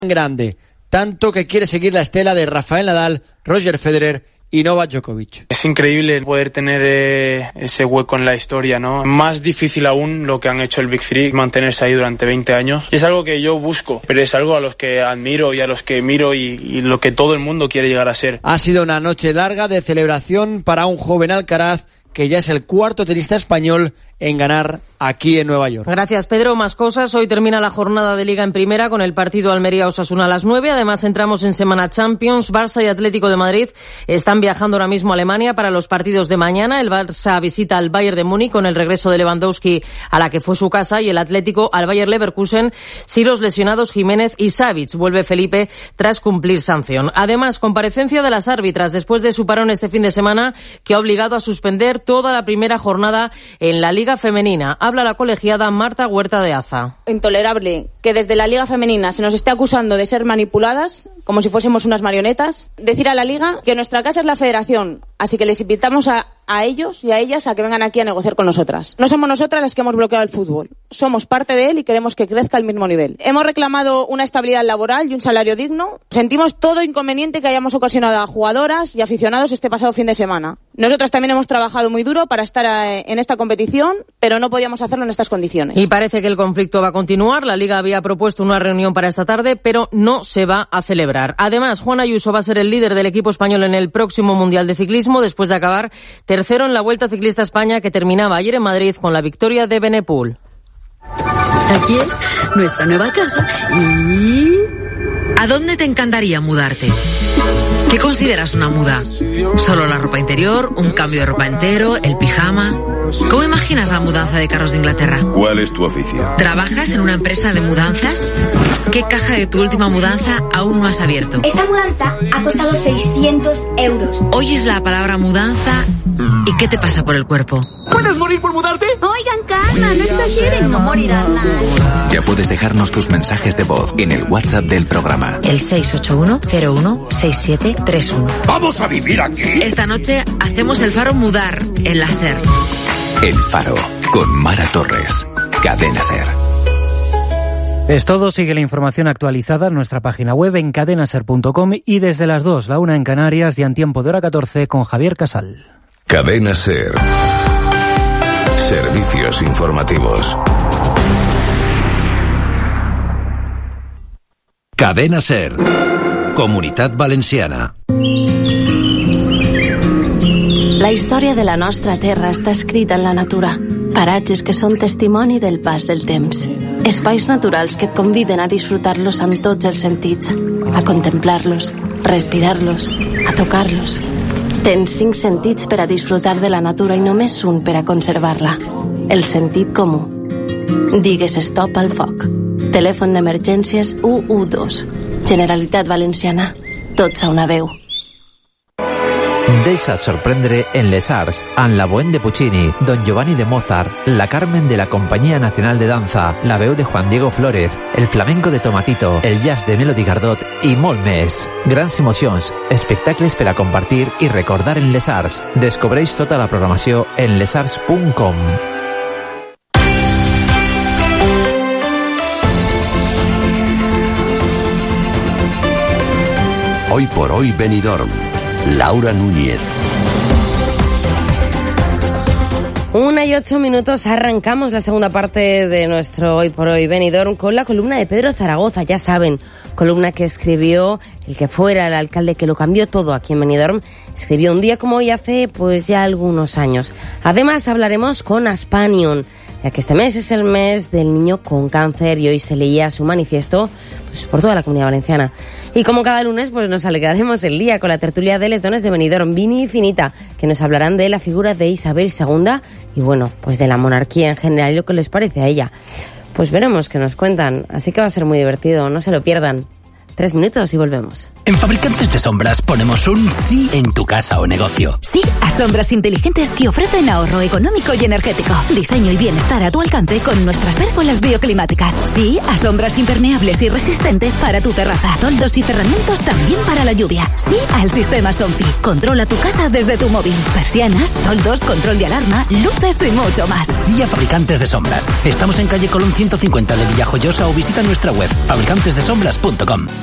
grande, tanto que quiere seguir la estela de Rafael Nadal, Roger Federer y Novak Djokovic. Es increíble poder tener ese hueco en la historia, ¿no? Más difícil aún lo que han hecho el Big Three, mantenerse ahí durante 20 años. Y es algo que yo busco, pero es algo a los que admiro y a los que miro y lo que todo el mundo quiere llegar a ser. Ha sido una noche larga de celebración para un joven Alcaraz, que ya es el cuarto tenista español en ganar aquí en Nueva York. Gracias, Pedro. Más cosas. Hoy termina la jornada de Liga en Primera con el partido Almería-Osasuna a las 9. Además, entramos en Semana Champions. Barça y Atlético de Madrid están viajando ahora mismo a Alemania para los partidos de mañana. El Barça visita al Bayern de Múnich con el regreso de Lewandowski a la que fue su casa, y el Atlético al Bayer Leverkusen si los lesionados Jiménez y Savic. Vuelve Felipe tras cumplir sanción. Además, comparecencia de las árbitras después de su parón este fin de semana, que ha obligado a suspender toda la primera jornada en la Liga Femenina. Habla la colegiada Marta Huerta de Aza. Intolerable que desde la Liga Femenina se nos esté acusando de ser manipuladas, como si fuésemos unas marionetas. Decir a la Liga que nuestra casa es la Federación, así que les invitamos a ellos y a ellas a que vengan aquí a negociar con nosotras. No somos nosotras las que hemos bloqueado el fútbol. Somos parte de él y queremos que crezca al mismo nivel. Hemos reclamado una estabilidad laboral y un salario digno. Sentimos todo inconveniente que hayamos ocasionado a jugadoras y aficionados este pasado fin de semana. Nosotras también hemos trabajado muy duro para estar en esta competición, pero no podíamos hacerlo en estas condiciones. Y parece que el conflicto va a continuar. La Liga había propuesto una reunión para esta tarde, pero no se va a celebrar. Además, Juan Ayuso va a ser el líder del equipo español en el próximo Mundial de Ciclismo, después de acabar tercero en la Vuelta Ciclista a España, que terminaba ayer en Madrid con la victoria de Benepul. Aquí es nuestra nueva casa y... ¿A dónde te encantaría mudarte? ¿Qué consideras una muda? ¿Solo la ropa interior? ¿Un cambio de ropa entero? ¿El pijama? ¿Cómo imaginas la mudanza de carros de Inglaterra? ¿Cuál es tu oficio? ¿Trabajas en una empresa de mudanzas? ¿Qué caja de tu última mudanza aún no has abierto? Esta mudanza ha costado 600 euros. Oyes la palabra mudanza y ¿qué te pasa por el cuerpo? ¿Puedes morir por mudarte? Oigan, calma, no exageren, no morirán nada. Ya puedes dejarnos tus mensajes de voz en el WhatsApp del programa. El 681-01-6731. ¿Vamos a vivir aquí? Esta noche hacemos el Faro Mudar en la SER. El Faro, con Mara Torres. Cadena SER. Es todo. Sigue la información actualizada en nuestra página web en cadenaser.com y desde las 2, la 1 en Canarias, y en tiempo de hora 14 con Javier Casal. Cadena SER. Servicios informativos. Cadena SER. Comunitat Valenciana. La història de la nostra terra està escrita en la natura. Paratges que són testimoni del pas del temps. Espais naturals que et conviden a disfrutar-los amb tots els sentits, a contemplar-los, respirar-los, a tocar-los. Tens 5 sentits per a disfrutar de la natura i només un per a conservar-la. El sentit comú. Digues stop al foc. Telèfon d'emergències 112. Generalitat Valenciana. Tots a una veu. Deixa't sorprendre en les arts amb la Bohème de Puccini, Don Giovanni de Mozart, la Carmen de la Compañía Nacional de Danza, la veu de Juan Diego Flórez, el flamenco de Tomatito, el jazz de Melody Gardot i molt més. Grans emocions, espectacles per a compartir i recordar en les arts. Descobreix tota la programació en lesarts.com. Hoy por hoy Benidorm. Laura Núñez. 1:08, arrancamos la segunda parte de nuestro Hoy por Hoy Benidorm con la columna de Pedro Zaragoza, ya saben, columna que escribió el que fuera el alcalde que lo cambió todo aquí en Benidorm, escribió un día como hoy hace pues ya algunos años. Además hablaremos con Aspanium, ya que este mes es el mes del niño con cáncer y hoy se leía su manifiesto pues por toda la Comunidad Valenciana. Y como cada lunes, pues nos alegraremos el día con la tertulia de les dones de Benidorm, Vini y Finita, que nos hablarán de la figura de Isabel II y bueno, pues de la monarquía en general y lo que les parece a ella. Pues veremos qué nos cuentan, así que va a ser muy divertido, no se lo pierdan. 3 minutos y volvemos. En Fabricantes de Sombras ponemos un sí en tu casa o negocio. Sí a sombras inteligentes que ofrecen ahorro económico y energético. Diseño y bienestar a tu alcance con nuestras pérgolas bioclimáticas. Sí a sombras impermeables y resistentes para tu terraza. Toldos y cerramientos también para la lluvia. Sí al sistema Somfy. Controla tu casa desde tu móvil. Persianas, toldos, control de alarma, luces y mucho más. Sí a Fabricantes de Sombras. Estamos en calle Colón 150 de Villajoyosa o visita nuestra web fabricantesdesombras.com.